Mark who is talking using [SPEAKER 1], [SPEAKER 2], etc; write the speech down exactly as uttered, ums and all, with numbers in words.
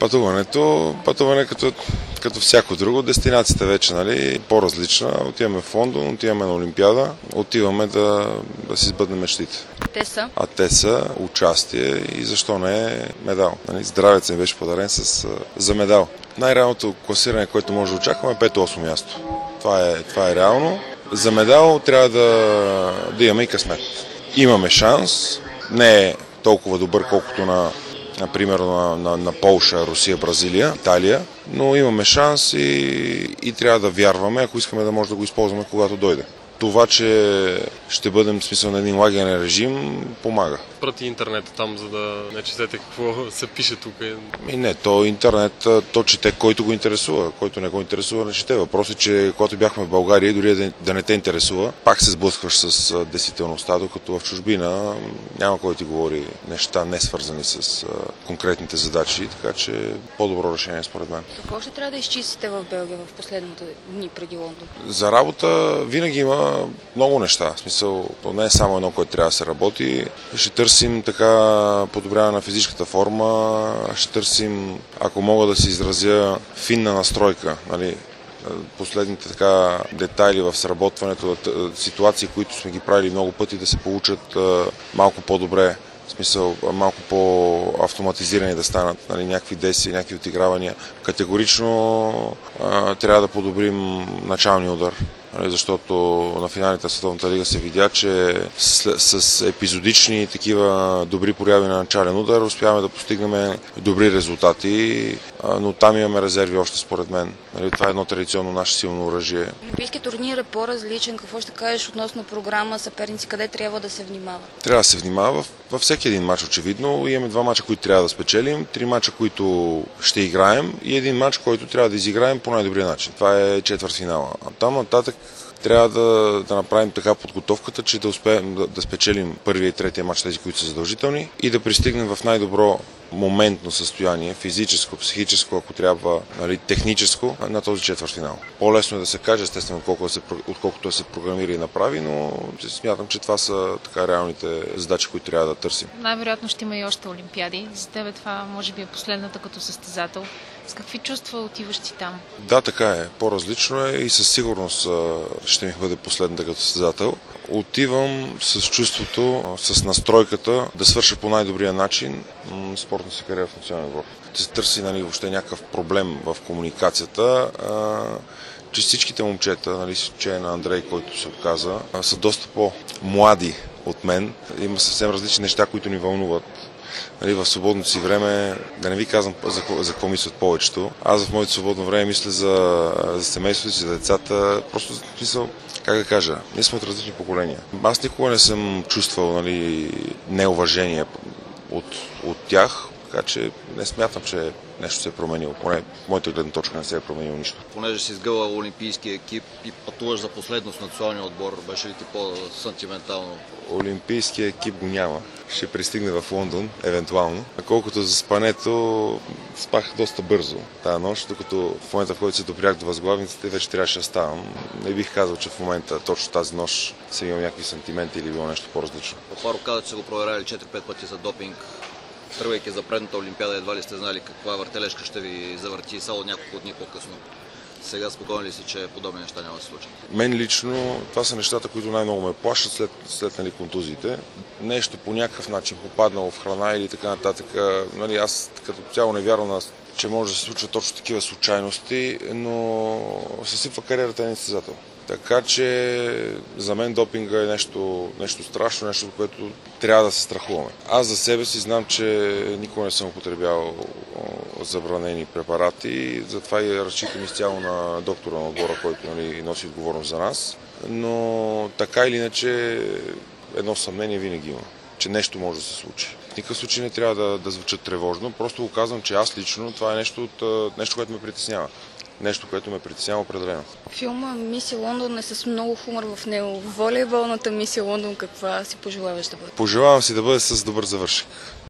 [SPEAKER 1] Пътуването, пътуване като, като всяко друго, дестинацията вече, нали, по-различна. Отиваме в Лондон, отиваме на Олимпиада, отиваме да, да си сбъднем мечтите.
[SPEAKER 2] Те са?
[SPEAKER 1] А те са участие и защо не медал. Нали, здравец ми беше подарен с, за медал. Най-реалното класиране, което може да очакваме е пето-осмо място. Това е, това е реално. За медал трябва да, да имаме и късмет. Имаме шанс, не е толкова добър, колкото на например на, на, на Полша, Русия, Бразилия, Италия, но имаме шанс и, и трябва да вярваме, ако искаме да може да го използваме, когато дойде. Това, че ще бъдем в смисъл на един лагерен режим, помага.
[SPEAKER 3] Прати интернет там, за да не четете какво се пише тук.
[SPEAKER 1] И не, то интернет, то чете който го интересува, който не го интересува, не чете. Въпросът е, че когато бяхме в България, дори да, да не те интересува, пак се сблъскваш с действителността, докато в чужбина няма кой ти говори неща, не свързани с конкретните задачи, така че по-добро решение според мен.
[SPEAKER 2] Какво ще трябва да изчистите в Белгия в последните дни преди Лондон?
[SPEAKER 1] За работа винаги има много неща. В смисъл, не е само едно, което трябва да се работи. Ще търсим така подобряване на физическата форма, ще търсим, ако мога да се изразя, финна настройка. Нали? Последните така детайли в сработването, ситуации, които сме ги правили много пъти, да се получат малко по-добре. В смисъл, малко по-автоматизирани да станат, нали, някакви действия, някакви отигравания. Категорично а, трябва да подобрим началния удар, нали, защото на финалите на Световната лига се видя, че с, с епизодични такива добри прояви на начален удар успяваме да постигнем добри резултати, а, но там имаме резерви още според мен. Нали, това е едно традиционно наше силно оръжие.
[SPEAKER 2] Олимпийски турнир е по-различен. Какво ще кажеш относно програма, съперници, къде трябва да се внимава?
[SPEAKER 1] Трябва да се внимава във всеки един матч, очевидно. Имаме два мача, които трябва да спечелим, три мача, които ще играем и един матч, който трябва да изиграем по най-добрия начин. Това е четвъртфинала. А там нататък трябва да, да направим така подготовката, че да успеем да, да спечелим първия и третия матч, тези, които са задължителни, и да пристигнем в най-добро моментно състояние, физическо, психическо, ако трябва, нали, техническо, на този четвъртфинал. По-лесно е да се каже, естествено, отколкото да се, отколкото да се програмира и направи, но смятам, че това са така реалните задачи, които трябва да търсим.
[SPEAKER 4] Най-вероятно ще има и още олимпиади. За тебе това може би е последната като състезател. С какви чувства отиваш ти там?
[SPEAKER 1] Да, така е. По-различно е и със сигурност ще ми бъде последната като състезател. Отивам с чувството, с настройката да свърша по най-добрия начин спортна си кариера в национален отбор. Да се търси, нали, въобще някакъв проблем в комуникацията, а, че всичките момчета, нали, че на Андрей, който се отказа, са доста по-млади от мен. Има съвсем различни неща, които ни вълнуват. Нали, в свободното си време, да не ви казвам за, за какво мислят повечето. Аз в моето свободно време мисля за, за семейството си, за децата. Просто смисъл, как да кажа, ние сме от различни поколения. Аз никога не съм чувствал, нали, неуважение от, от тях, така че не смятам, че нещо се е променило. Поне в моята гледна точка не се е променило нищо.
[SPEAKER 5] Понеже си сгъла олимпийския екип и пътуваш за последно с националния отбор, беше ли ти по-сантиментално?
[SPEAKER 1] Олимпийския екип го няма. Ще пристигне в Лондон, евентуално. А колкото за спането, спах доста бързо тази нощ, докато в момента, в който се допрях до възглавниците, вече трябваше да ставам. Не бих казал, че в момента, точно тази нощ, съм имал някакви сантименти или било нещо по-различно.
[SPEAKER 5] Папаро каза, че са го проверяли четири-пет пъти за допинг. Тръгвайки за предната олимпиада, едва ли сте знали каква въртележка ще ви завърти само няколко дни по-късно. Сега спокоен ли си, че подобни неща няма да се случат?
[SPEAKER 1] Мен лично това са нещата, които най-много ме плашат след, след нали, контузиите. Нещо по някакъв начин попаднало в храна или така нататък. Нали, аз като цяло не вярвам, че може да се случват точно такива случайности, но съсипва кариерата на един състезател. Така че за мен допинга е нещо, нещо страшно, нещо, от което трябва да се страхуваме. Аз за себе си знам, че никога не съм употребявал забранени препарати, затова и разчитам изцяло на доктора на отбора, който, нали, носи отговорност за нас. Но така или иначе едно съмнение винаги има, че нещо може да се случи. В никакъв случай не трябва да, да звучат тревожно, просто го казвам, че аз лично това е нещо, от, нещо, което ме притеснява. Нещо, което ме притеснява определено.
[SPEAKER 2] Филма Миси Лондон е с много хумор в него. Волейболната Миси Лондон каква си пожелаваш да бъде?
[SPEAKER 1] Пожелавам си да бъде с добър завършек.